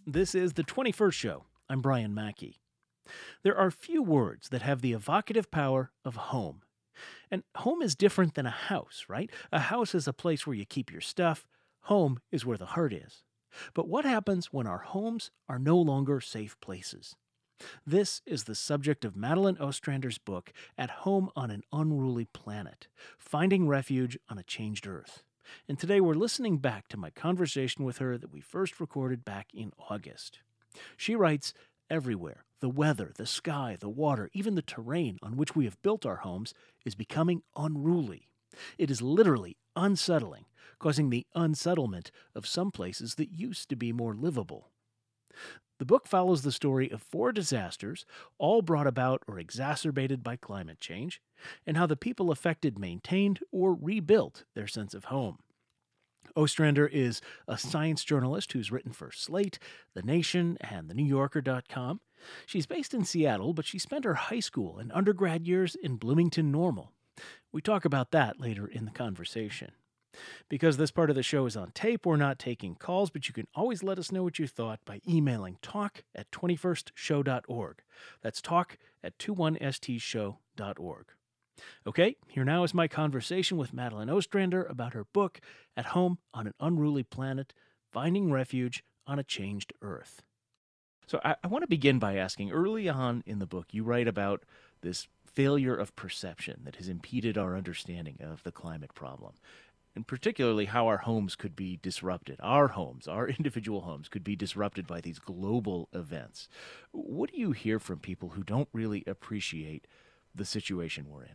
This is the 21st show. I'm Brian Mackey. There are few words that have the evocative power of home. And home is different than a house, right? A house is a place where you keep your stuff. Home is where the heart is. But what happens when our homes are no longer safe places? This is the subject of Madeline Ostrander's book, At Home on an Unruly Planet, Finding Refuge on a Changed Earth. And today we're listening back to my conversation with her that we first recorded back in August. She writes, everywhere, the weather, the sky, the water, even the terrain on which we have built our homes is becoming unruly. It is literally unsettling, causing the unsettlement of some places that used to be more livable. The book follows the story of 4 disasters, all brought about or exacerbated by climate change, and how the people affected maintained or rebuilt their sense of home. Ostrander is a science journalist who's written for Slate, The Nation, and TheNewYorker.com. She's based in Seattle, but she spent her high school and undergrad years in Bloomington Normal. We talk about that later in the conversation. Because this part of the show is on tape, we're not taking calls, but you can always let us know what you thought by emailing talk@21stshow.org. That's talk@21stshow.org. Okay, here now is my conversation with Madeline Ostrander about her book, At Home on an Unruly Planet, Finding Refuge on a Changed Earth. So I want to begin by asking, early on in the book, you write about this failure of perception that has impeded our understanding of the climate problem, and particularly how our homes could be disrupted. Our homes, our individual homes, could be disrupted by these global events. What do you hear from people who don't really appreciate the situation we're in?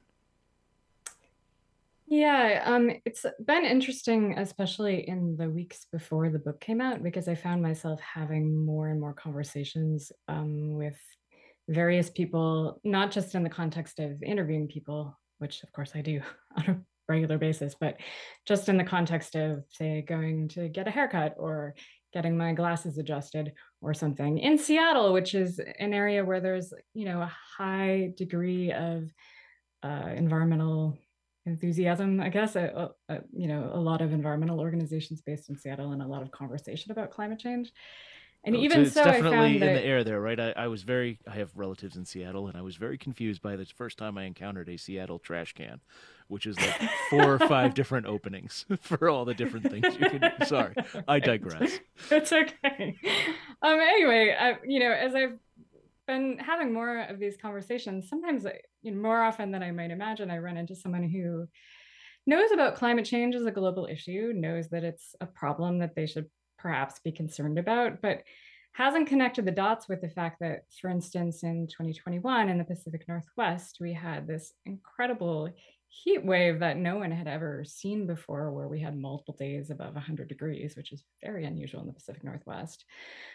Yeah, it's been interesting, especially in the weeks before the book came out, because I found myself having more and more conversations with various people, not just in the context of interviewing people, which of course I do on a regular basis, but just in the context of, say, going to get a haircut or getting my glasses adjusted or something in Seattle, which is an area where there's, a high degree of environmental enthusiasm, I guess. A lot of environmental organizations based in Seattle and a lot of conversation about climate change. And Oh, so even it's so, I found definitely in the that air there, right? I have relatives in Seattle, and I was very confused by the first time I encountered a Seattle trash can, which is like 4 or 5 different openings for all the different things you can do. Sorry, I right, digress. it's okay. Anyway, as I've been having more of these conversations, sometimes, more often than I might imagine, I run into someone who knows about climate change as a global issue, knows that it's a problem that they should perhaps be concerned about, but hasn't connected the dots with the fact that, for instance, in 2021 in the Pacific Northwest, we had this incredible heat wave that no one had ever seen before, where we had multiple days above 100 degrees, which is very unusual in the Pacific Northwest.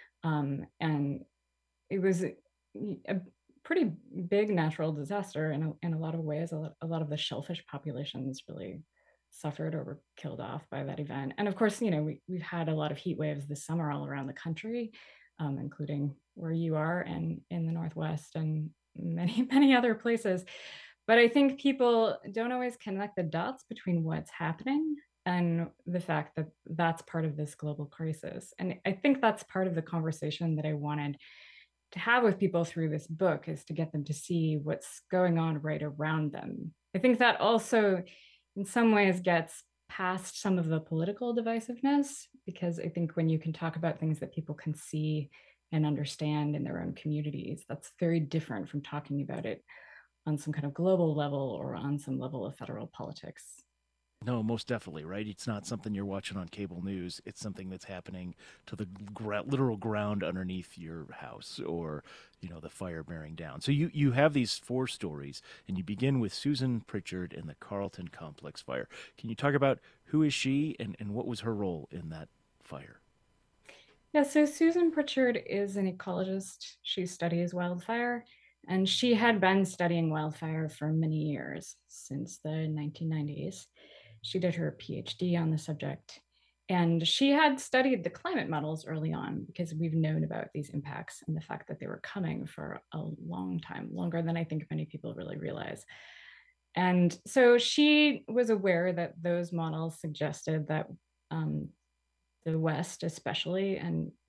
And it was a pretty big natural disaster in a lot of ways. A lot of the shellfish populations really suffered or were killed off by that event. And of course, we've had a lot of heat waves this summer all around the country, including where you are and in the Northwest and many, many other places. But I think people don't always connect the dots between what's happening and the fact that that's part of this global crisis. And I think that's part of the conversation that I wanted to have with people through this book, is to get them to see what's going on right around them. I think that also, in some ways, gets past some of the political divisiveness, because I think when you can talk about things that people can see and understand in their own communities, that's very different from talking about it on some kind of global level or on some level of federal politics. No, most definitely, right? It's not something you're watching on cable news. It's something that's happening to the literal ground underneath your house, or, the fire bearing down. So you have these 4 stories, and you begin with Susan Pritchard and the Carlton Complex fire. Can you talk about who is she, and what was her role in that fire? Yeah, so Susan Pritchard is an ecologist. She studies wildfire, and she had been studying wildfire for many years, since the 1990s. She did her PhD on the subject, and she had studied the climate models early on, because we've known about these impacts and the fact that they were coming for a long time, longer than I think many people really realize. And so she was aware that those models suggested that um, the West, especially, and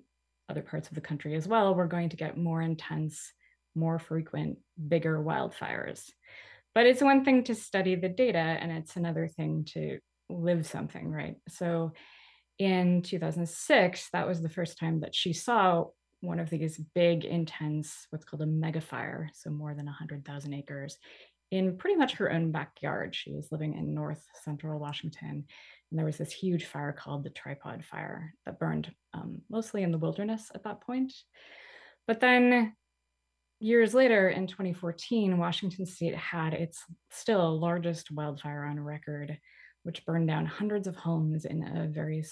other parts of the country as well, we're going to get more intense, more frequent, bigger wildfires. But it's one thing to study the data, and it's another thing to live something, right? So in 2006, that was the first time that she saw one of these big, intense, what's called a megafire, so more than 100,000 acres, in pretty much her own backyard. She was living in north central Washington, and there was this huge fire called the Tripod Fire that burned mostly in the wilderness at that point. But then years later, in 2014, Washington State had its still largest wildfire on record, which burned down hundreds of homes in a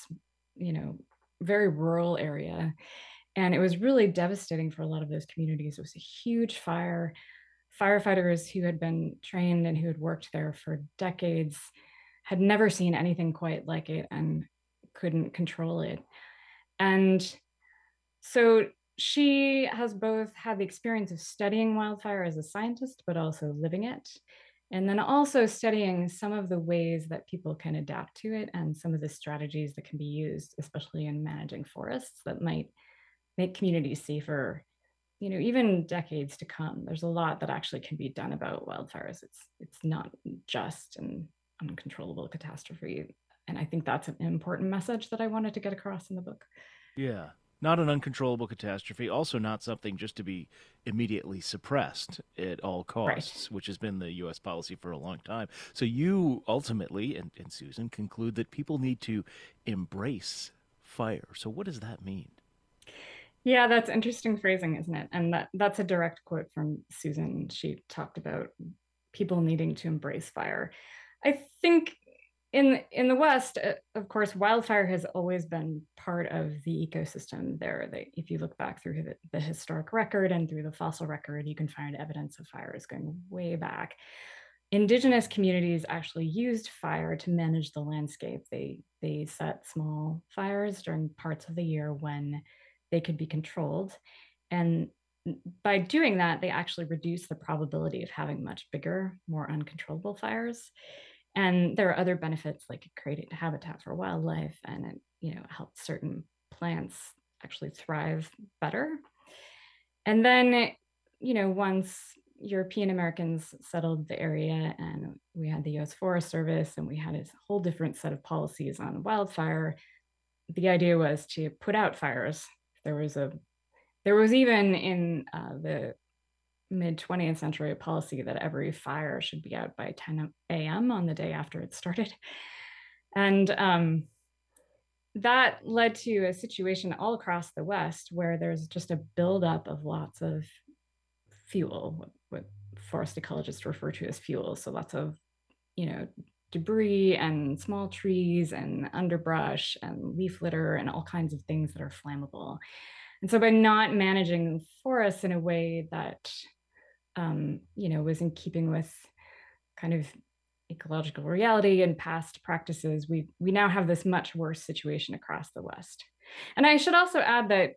very rural area. And it was really devastating for a lot of those communities. It was a huge fire. Firefighters who had been trained and who had worked there for decades had never seen anything quite like it and couldn't control it. And so she has both had the experience of studying wildfire as a scientist, but also living it. And then also studying some of the ways that people can adapt to it and some of the strategies that can be used, especially in managing forests, that might make communities safer, even decades to come. There's a lot that actually can be done about wildfires. It's not just an uncontrollable catastrophe. And I think that's an important message that I wanted to get across in the book. Yeah. Not an uncontrollable catastrophe, also not something just to be immediately suppressed at all Right. costs, which has been the U.S. policy for a long time. So you ultimately, and Susan, conclude that people need to embrace fire. So what does that mean? Yeah, that's interesting phrasing, isn't it? And that's a direct quote from Susan. She talked about people needing to embrace fire. I think in the West, of course, wildfire has always been part of the ecosystem there. If you look back through the historic record and through the fossil record, you can find evidence of fires going way back. Indigenous communities actually used fire to manage the landscape. They set small fires during parts of the year when they could be controlled. And by doing that, they actually reduce the probability of having much bigger, more uncontrollable fires. And there are other benefits, like it created habitat for wildlife, and it helped certain plants actually thrive better. And then once European Americans settled the area and we had the US Forest Service and we had a whole different set of policies on wildfire, the idea was to put out fires. There was even in the mid 20th century a policy that every fire should be out by 10 a.m. on the day after it started. And that led to a situation all across the West where there's just a buildup of lots of fuel, what forest ecologists refer to as fuel. So lots of, debris and small trees and underbrush and leaf litter and all kinds of things that are flammable. And so by not managing forests in a way that, was in keeping with kind of ecological reality and past practices, we now have this much worse situation across the West. And I should also add that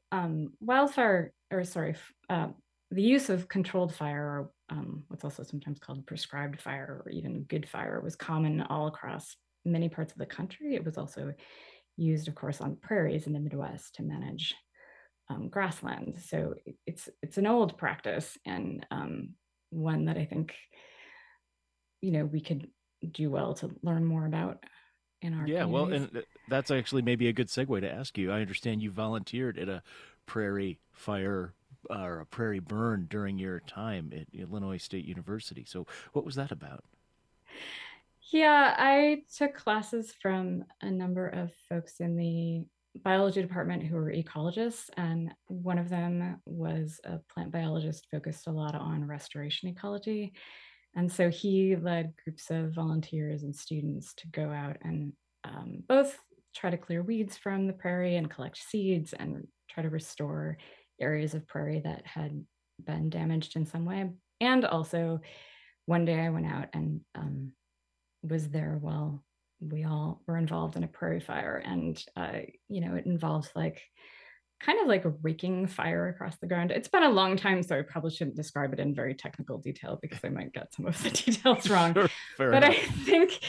the use of controlled fire, or what's also sometimes called prescribed fire or even good fire, was common all across many parts of the country. It was also used, of course, on prairies in the Midwest to manage grasslands. So it's an old practice, and one that I think we could do well to learn more about in our Yeah, well, communities. and that's actually maybe a good segue to ask you. I understand you volunteered at a prairie fire or a prairie burn during your time at Illinois State University. So, what was that about? Yeah, I took classes from a number of folks in the biology department who were ecologists, and one of them was a plant biologist focused a lot on restoration ecology. And so he led groups of volunteers and students to go out and both try to clear weeds from the prairie and collect seeds and try to restore areas of prairie that had been damaged in some way. And also, one day I went out and was there while we all were involved in a prairie fire. And, it involves kind of like a raking fire across the ground. It's been a long time, so I probably shouldn't describe it in very technical detail because I might get some of the details wrong. Sure, fair But I enough. think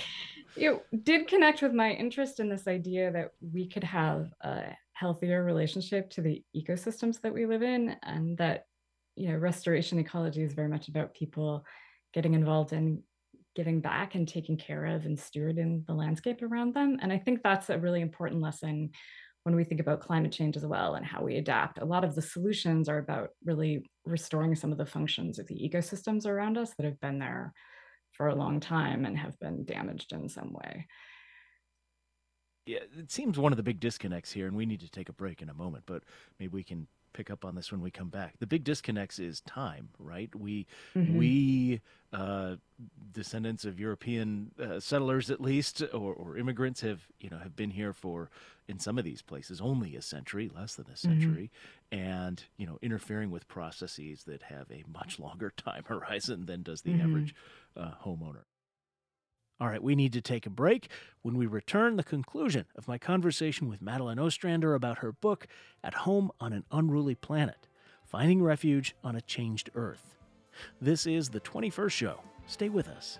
it did connect with my interest in this idea that we could have a healthier relationship to the ecosystems that we live in, and that, restoration ecology is very much about people getting involved in giving back and taking care of and stewarding the landscape around them. And I think that's a really important lesson when we think about climate change as well and how we adapt. A lot of the solutions are about really restoring some of the functions of the ecosystems around us that have been there for a long time and have been damaged in some way. Yeah, it seems one of the big disconnects here, and we need to take a break in a moment, but maybe we can pick up on this when we come back. The big disconnects is time, right? We Mhm. we descendants of European settlers, at least, or immigrants, have been here for, in some of these places, only a century, less than a Mhm. century, and interfering with processes that have a much longer time horizon than does the Mhm. average homeowner. All right, we need to take a break. When we return, the conclusion of my conversation with Madeline Ostrander about her book, At Home on an Unruly Planet, Finding Refuge on a Changed Earth. This is the 21st Show. Stay with us.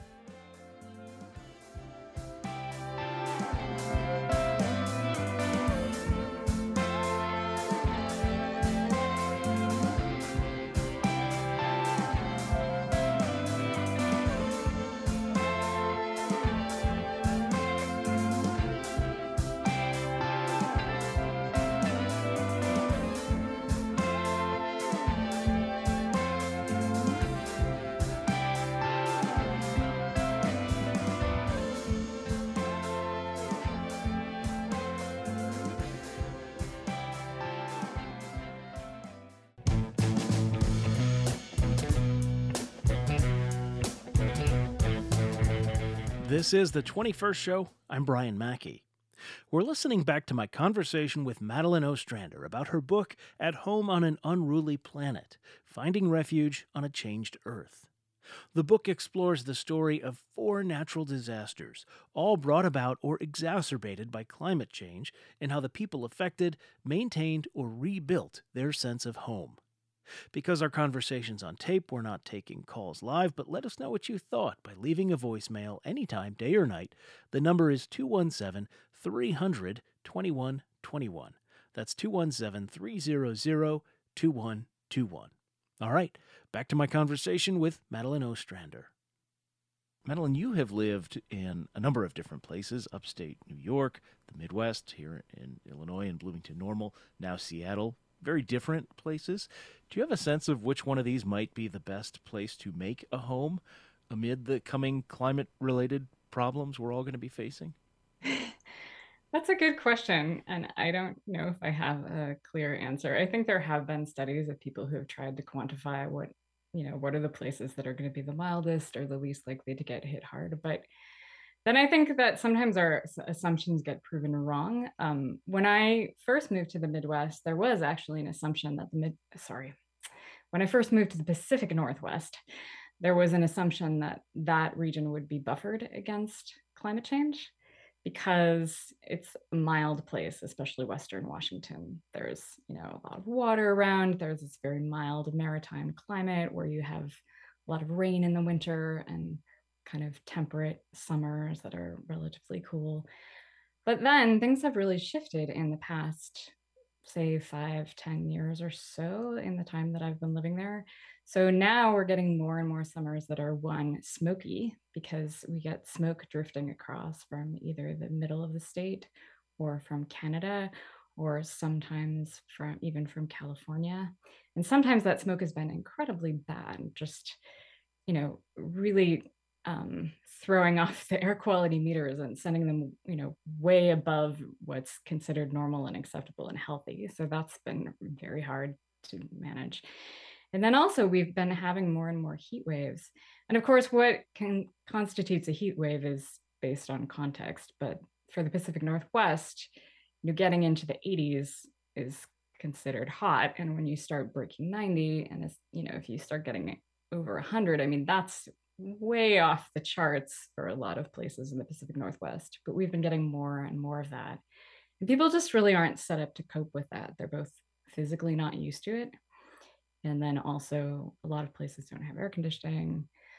This is the 21st Show. I'm Brian Mackey. We're listening back to my conversation with Madeline Ostrander about her book, At Home on an Unruly Planet, Finding Refuge on a Changed Earth. The book explores the story of 4 natural disasters, all brought about or exacerbated by climate change, and how the people affected maintained or rebuilt their sense of home. Because our conversation's on tape, we're not taking calls live, but let us know what you thought by leaving a voicemail anytime, day or night. The number is 217 300 2121. That's 217 300 2121. All right, back to my conversation with Madeline Ostrander. Madeline, you have lived in a number of different places: upstate New York, the Midwest, here in Illinois, in Bloomington Normal, now Seattle. Very different places. Do you have a sense of which one of these might be the best place to make a home amid the coming climate related problems we're all going to be facing? That's a good question. And I don't know if I have a clear answer. I think there have been studies of people who have tried to quantify what are the places that are going to be the mildest or the least likely to get hit hard. But then I think that sometimes our assumptions get proven wrong. When I first moved to the Midwest, there was actually an assumption that when I first moved to the Pacific Northwest, there was an assumption that that region would be buffered against climate change because it's a mild place, especially Western Washington. There's, a lot of water around. There's this very mild maritime climate where you have a lot of rain in the winter and kind of temperate summers that are relatively cool. But then things have really shifted in the past, say, 5, 10 years or so in the time that I've been living there. So now we're getting more and more summers that are, one, smoky because we get smoke drifting across from either the middle of the state or from Canada or sometimes from California. And sometimes that smoke has been incredibly bad, just, really throwing off the air quality meters and sending them, way above what's considered normal and acceptable and healthy. So that's been very hard to manage. And then also we've been having more and more heat waves. And of course, what constitutes a heat wave is based on context. But for the Pacific Northwest, getting into the 80s is considered hot. And when you start breaking 90, and if you start getting over 100, I mean, that's way off the charts for a lot of places in the Pacific Northwest. But we've been getting more and more of that. And people just really aren't set up to cope with that. They're both physically not used to it. And then also, a lot of places don't have air conditioning.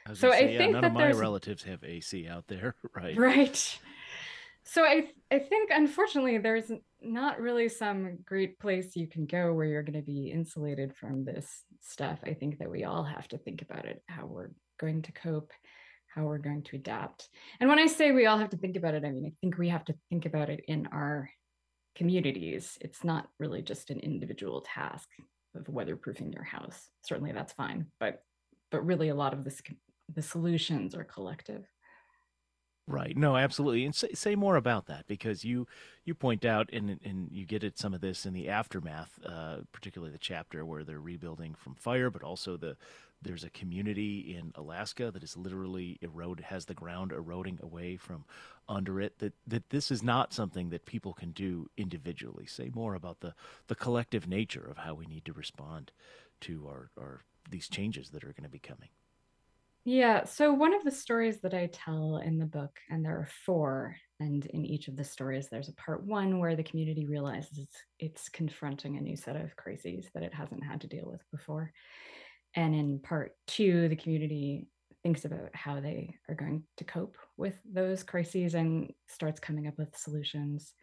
I was going So to I say, yeah, think none of that my there's relatives have AC out there, right? right. So I think unfortunately there's not really some great place you can go where you're going to be insulated from this stuff. I think that we all have to think about it, how we're going to cope, how we're going to adapt. And when I say we all have to think about it, I mean I think we have to think about it in our communities. It's not really just an individual task of weatherproofing your house. Certainly that's fine, but really a lot of the solutions are collective. Right. No, absolutely. And say more about that because you point out and you get at some of this in the aftermath, particularly the chapter where they're rebuilding from fire, but also there's a community in Alaska that is literally has the ground eroding away from under it. That this is not something that people can do individually. Say more about the collective nature of how we need to respond to our these changes that are going to be coming. Yeah, so one of the stories that I tell in the book, and there are four, and in each of the stories, there's a part one where the community realizes it's confronting a new set of crises that it hasn't had to deal with before. And in part two, the community thinks about how they are going to cope with those crises and starts coming up with solutions.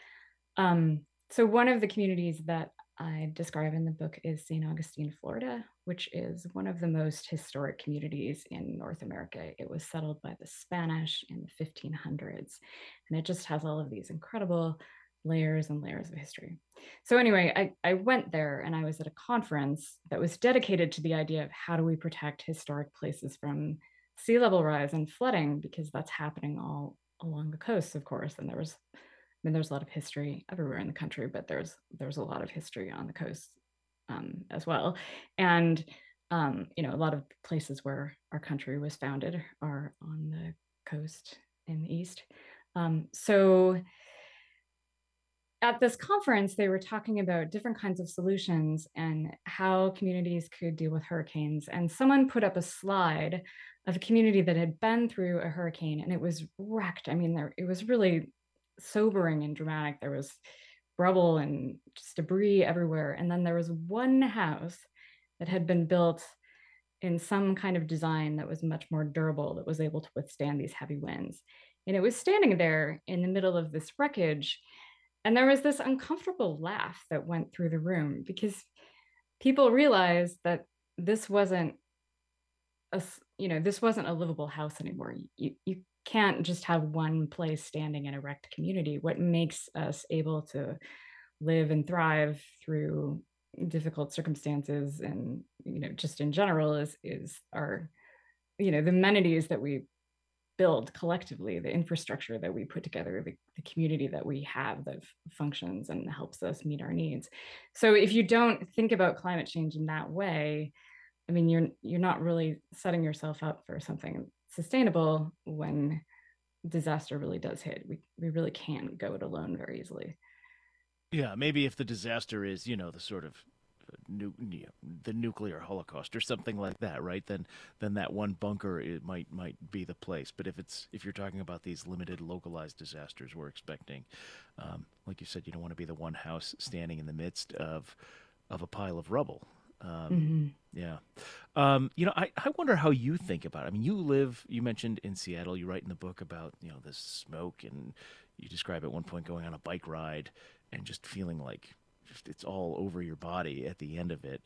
So one of the communities that I describe in the book is St. Augustine, Florida, which is one of the most historic communities in North America. It was settled by the Spanish in the 1500s, and it just has all of these incredible layers and layers of history. So anyway, I went there and I was at a conference that was dedicated to the idea of how do we protect historic places from sea level rise and flooding, because that's happening all along the coast, of course. And there's a lot of history everywhere in the country, but there's a lot of history on the coast as well. And a lot of places where our country was founded are on the coast in the east. So at this conference, they were talking about different kinds of solutions and how communities could deal with hurricanes. And someone put up a slide of a community that had been through a hurricane and it was wrecked. I mean, it was really sobering and dramatic. There was rubble and just debris everywhere. And then there was one house that had been built in some kind of design that was much more durable, that was able to withstand these heavy winds. And it was standing there in the middle of this wreckage. And there was this uncomfortable laugh that went through the room because people realized that this wasn't this wasn't a livable house anymore. You can't just have one place standing in a wrecked community. What makes us able to live and thrive through difficult circumstances and just in general is our the amenities that we build collectively, the infrastructure that we put together, the community that we have that functions and helps us meet our needs. So if you don't think about climate change in that way, I mean, you're not really setting yourself up for something sustainable when disaster really does hit. We really can't go it alone very easily. Yeah, maybe if the disaster is, the sort of the nuclear holocaust or something like that, right? Then that one bunker it might be the place. But if you're talking about these limited localized disasters we're expecting, like you said, you don't want to be the one house standing in the midst of a pile of rubble. Um, Mm-hmm. yeah. I wonder how you think about it. I mean, you mentioned in Seattle, you write in the book about, this smoke and you describe at one point going on a bike ride and just feeling like just it's all over your body at the end of it.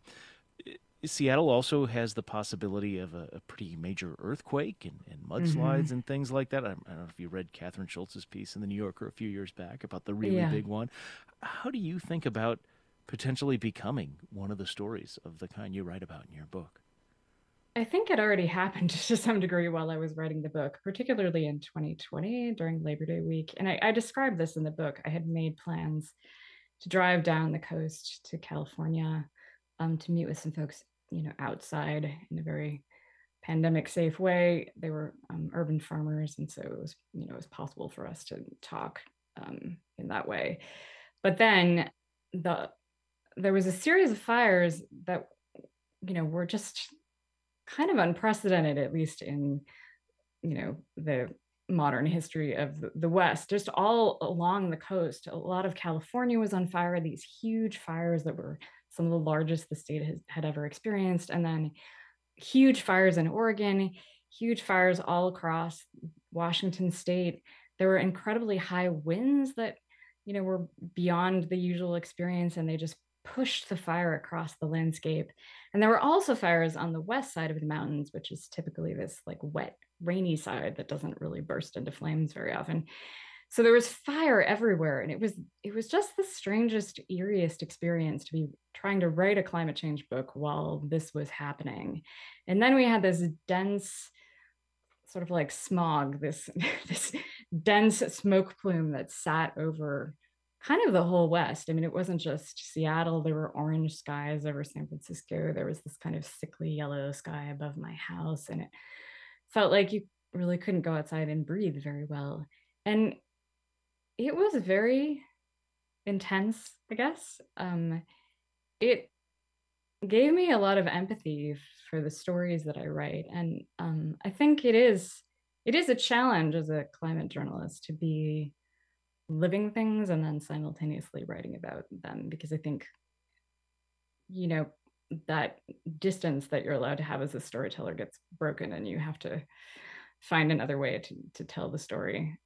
Seattle also has the possibility of a pretty major earthquake and Mm-hmm. mudslides and things like that. I don't know if you read Catherine Schultz's piece in the New Yorker a few years back about the really Yeah. big one. How do you think about potentially becoming one of the stories of the kind you write about in your book? I think it already happened to some degree while I was writing the book, particularly in 2020 during Labor Day week. And I described this in the book. I had made plans to drive down the coast to California to meet with some folks, outside in a very pandemic safe way. They were urban farmers, and so it was possible for us to talk in that way. But then the there was a series of fires that were just kind of unprecedented, at least in the modern history of the West. Just all along the coast, a lot of California was on fire. These huge fires that were some of the largest the state had ever experienced, and then huge fires in Oregon, huge fires all across Washington state. There were incredibly high winds that, were beyond the usual experience, and they just pushed the fire across the landscape. And there were also fires on the west side of the mountains, which is typically this like wet, rainy side that doesn't really burst into flames very often. So there was fire everywhere, and it was just the strangest, eeriest experience to be trying to write a climate change book while this was happening. And then we had this dense sort of like smog, this this dense smoke plume that sat over kind of the whole West. I mean, it wasn't just Seattle. There were orange skies over San Francisco. There was this kind of sickly yellow sky above my house, and it felt like you really couldn't go outside and breathe very well. And it was very intense, I guess. It gave me a lot of empathy for the stories that I write, and I think it is a challenge as a climate journalist to be living things and then simultaneously writing about them, because I think you know that distance that you're allowed to have as a storyteller gets broken, and you have to find another way to tell the story.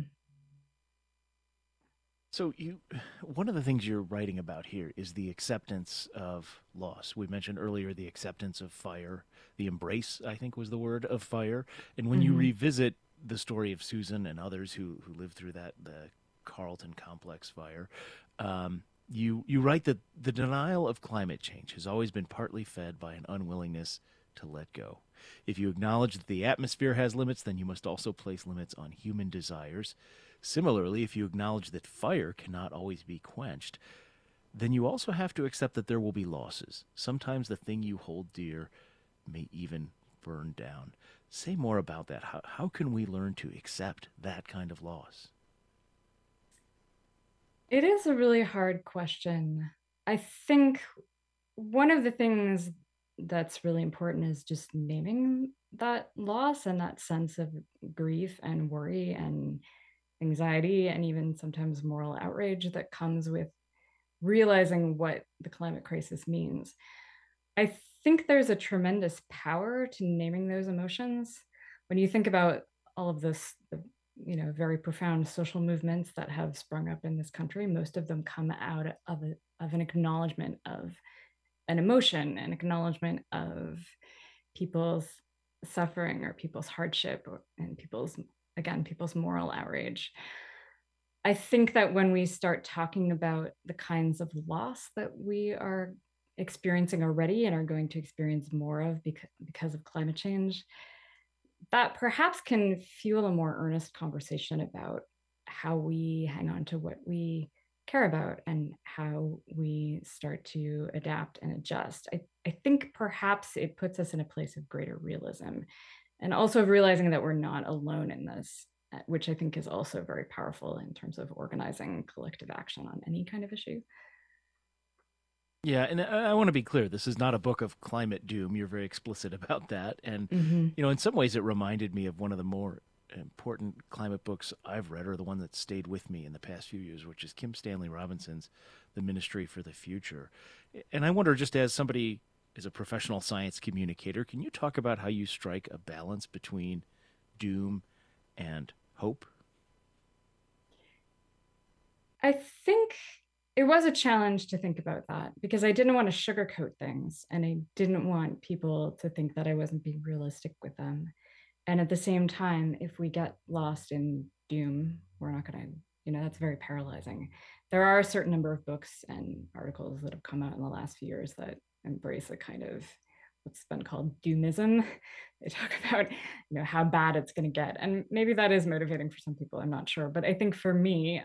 So one of the things you're writing about here is the acceptance of loss. We mentioned earlier the acceptance of fire, the embrace, I think was the word, of fire. And when you Mhm. revisit the story of Susan and others who lived through the Carlton complex fire, you write that the denial of climate change has always been partly fed by an unwillingness to let go. If you acknowledge that the atmosphere has limits, then you must also place limits on human desires. Similarly, if you acknowledge that fire cannot always be quenched, then you also have to accept that there will be losses. Sometimes the thing you hold dear may even burn down. Say more about that. How can we learn to accept that kind of loss? It is a really hard question. I think one of the things that's really important is just naming that loss and that sense of grief and worry and anxiety and even sometimes moral outrage that comes with realizing what the climate crisis means. I think there's a tremendous power to naming those emotions. When you think about all of this, very profound social movements that have sprung up in this country, most of them come out of an acknowledgement of an emotion, an acknowledgement of people's suffering or people's hardship and people's moral outrage. I think that when we start talking about the kinds of loss that we are experiencing already and are going to experience more of because of climate change, that perhaps can fuel a more earnest conversation about how we hang on to what we care about and how we start to adapt and adjust. I think perhaps it puts us in a place of greater realism and also of realizing that we're not alone in this, which I think is also very powerful in terms of organizing collective action on any kind of issue. Yeah, and I want to be clear. This is not a book of climate doom. You're very explicit about that. And, Mhm. in some ways, it reminded me of one of the more important climate books I've read, or the one that stayed with me in the past few years, which is Kim Stanley Robinson's The Ministry for the Future. And I wonder, just as somebody is a professional science communicator, can you talk about how you strike a balance between doom and hope? I think it was a challenge to think about that because I didn't want to sugarcoat things and I didn't want people to think that I wasn't being realistic with them. And at the same time, if we get lost in doom, we're not going to, that's very paralyzing. There are a certain number of books and articles that have come out in the last few years that embrace a kind of what's been called doomism. They talk about, how bad it's going to get. And maybe that is motivating for some people. I'm not sure. But I think for me,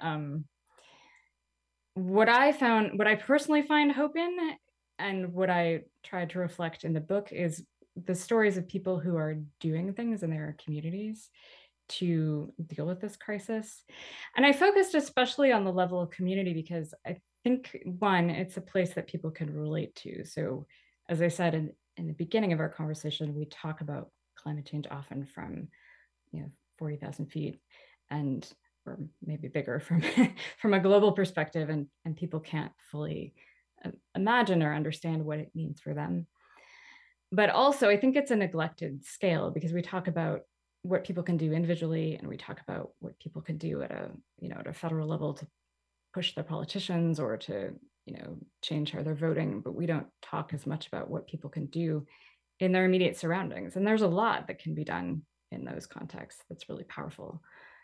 what I personally find hope in, and what I tried to reflect in the book is the stories of people who are doing things in their communities to deal with this crisis. And I focused especially on the level of community because I think, one, it's a place that people can relate to. So, as I said in the beginning of our conversation, we talk about climate change often from 40,000 feet and or maybe bigger from from a global perspective, and people can't fully imagine or understand what it means for them. But also, I think it's a neglected scale because we talk about what people can do individually, and we talk about what people can do at a federal level to push their politicians or to change how they're voting, but we don't talk as much about what people can do in their immediate surroundings. And there's a lot that can be done in those contexts that's really powerful.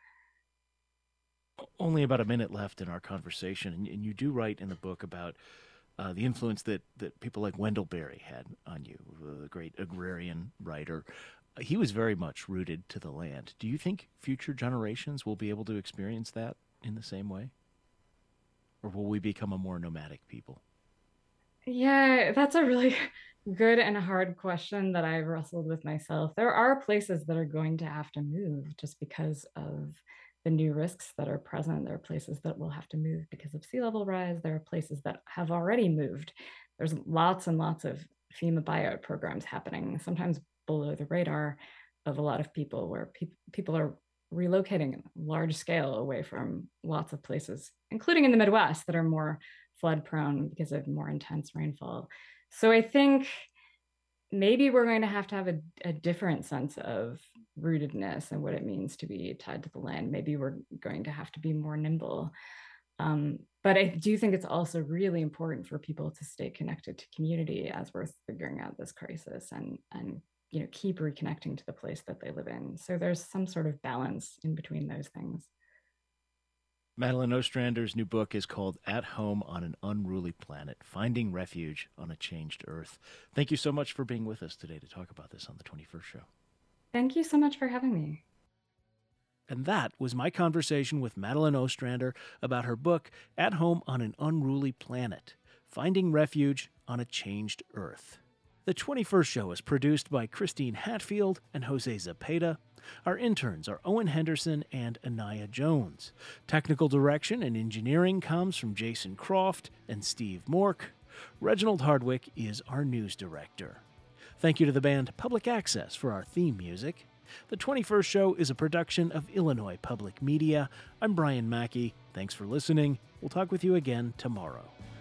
Only about a minute left in our conversation, and you do write in the book about the influence that people like Wendell Berry had on you, the great agrarian writer. He was very much rooted to the land. Do you think future generations will be able to experience that in the same way? Or will we become a more nomadic people? Yeah, that's a really good and hard question that I've wrestled with myself. There are places that are going to have to move just because of the new risks that are present. There are places that will have to move because of sea level rise. There are places that have already moved. There's lots and lots of FEMA buyout programs happening, sometimes below the radar of a lot of people, where people are relocating large scale away from lots of places, including in the Midwest, that are more flood prone because of more intense rainfall. So I think maybe we're going to have a different sense of rootedness and what it means to be tied to the land. Maybe we're going to have to be more nimble. But I do think it's also really important for people to stay connected to community as we're figuring out this crisis, and keep reconnecting to the place that they live in. So there's some sort of balance in between those things. Madeline Ostrander's new book is called At Home on an Unruly Planet, Finding Refuge on a Changed Earth. Thank you so much for being with us today to talk about this on the 21st Show. Thank you so much for having me. And that was my conversation with Madeline Ostrander about her book, At Home on an Unruly Planet, Finding Refuge on a Changed Earth. The 21st Show is produced by Christine Hatfield and Jose Zepeda. Our interns are Owen Henderson and Anaya Jones. Technical direction and engineering comes from Jason Croft and Steve Mork. Reginald Hardwick is our news director. Thank you to the band Public Access for our theme music. The 21st Show is a production of Illinois Public Media. I'm Brian Mackey. Thanks for listening. We'll talk with you again tomorrow.